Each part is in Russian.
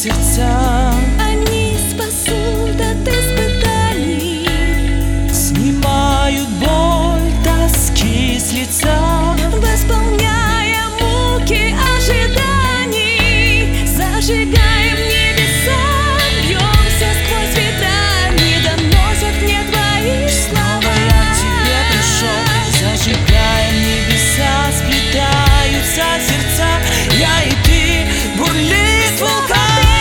сердца. Они спасут от испытаний, снимают боль, тоски с лица, восполняя муки ожиданий. Зажигаем небеса, бьемся сквозь ветра, не доносят мне твои слова. Я к тебе пришел, зажигаем небеса, сплетаются сердца, я и ты, бурлит вулкан.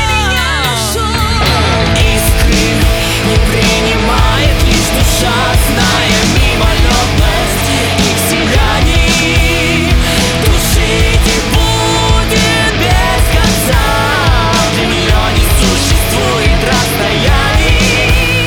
Искры не принимает лишь душа, зная мимолетность их сияний. Душить и будет без конца, для нее не существует расстояний.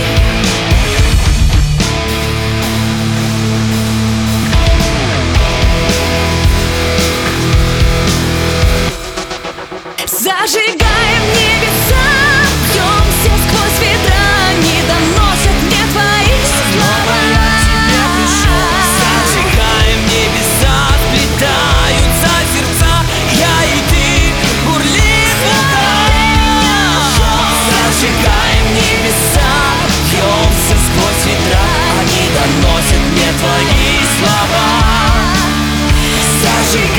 Зажигаем небеса, бьемся сквозь ветра, не доносят мне твои слова. Я к тебе пришел, зажигаем небеса, сплетаются сердца, я и ты, бурлит вулкан. Зажигаем небеса, бьемся сквозь ветра, они доносят мне твои слова. Зажигаем